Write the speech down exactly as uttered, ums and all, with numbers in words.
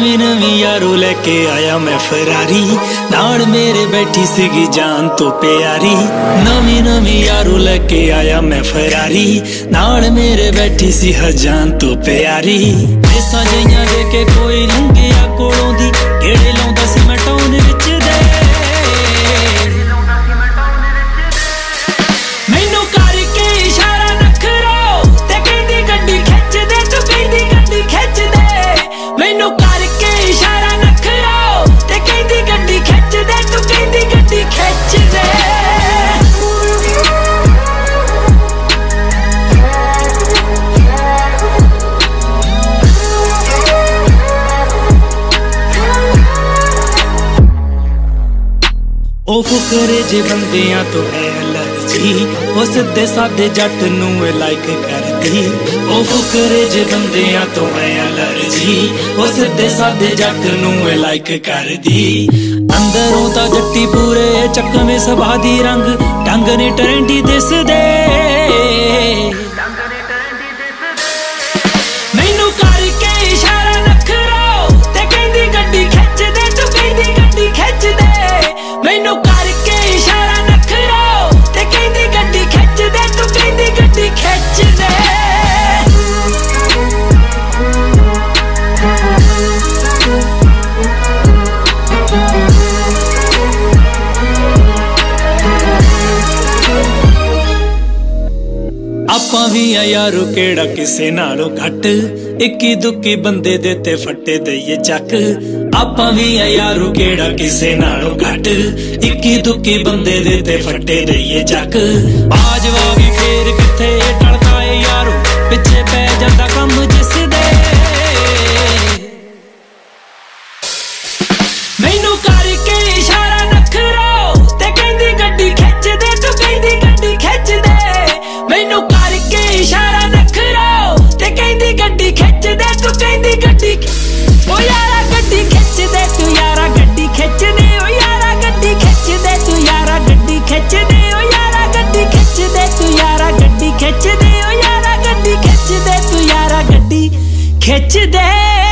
नवी नवी यारो लेके आया मैं फरारी, नाल मेरे बैठी सीगी जान तो प्यारी। नवी नवी यारो लेके आया मैं फरारी, नाल मेरे बैठी सी जान तो प्यारी। देसां जइयां दे के कोई लंघिया कोलों दी, गेड़े लाउंदा सी मैं टाउन विच दे। मैनू करके इशारा नखरो ते कहंदी गड्डी खिच दे, तू कहंदी गड्डी खिच दे। मैनू करके इशारा नखरो ते कहंदी गड्डी खिच दे, तू कहंदी गड्डी खिच दे। ओ फुकरे जे बंदियां तो है एलर्जी, ओ सीधे सादे जट नूं लाइक करदी। ओ फुकरे जे बंदियां तो है एलर्जी, ओ सीधे सादे जट नूं लाइक करदी। अंदरों तां जट्टी पूरे चकवे सुभा दी, रंग ढंग ने ट्रेंडी दिसदे। मैनू करके इशारा नखरो ते कहंदी गड्डी खिच दे, तू कहंदी गड्डी खिच दे। मैनू करके इशारा नखरो ते कहंदी गड्डी खिच दे, तू कहंदी गड्डी खिच दे। आपां भी आ यारो केड़ा किसे नालों घट, इक्की दुक्की बंदे दे ते फट्टे दईए चक। आपां भी आ यारो केड़ा किसे नालों घट, इक्की दुक्की बंदे दे ते फट्टे दईए चक। बाजवा भी फेर किथे टलदा ए यारो, पिछे पै जांदा कम जिस दे। मैनू करके इशारा नखरो ते कहंदी गड्डी खिच दे, तू कहंदी गड्डी खिच दे। मैनू करके इशारा नखरो ते कहंदी गड्डी खिच दे, तू कहंदी गड्डी। ओ यारा गड्डी खिच दे, तू यारा गड्डी खिच दे। ओ यारा गड्डी खिच दे, तू यारा गड्डी खिच दे। ओ यारा गड्डी खिच दे, तू यारा गड्डी खिच दे। ओ यारा गड्डी खिच दे, तू यारा गड्डी खिच दे।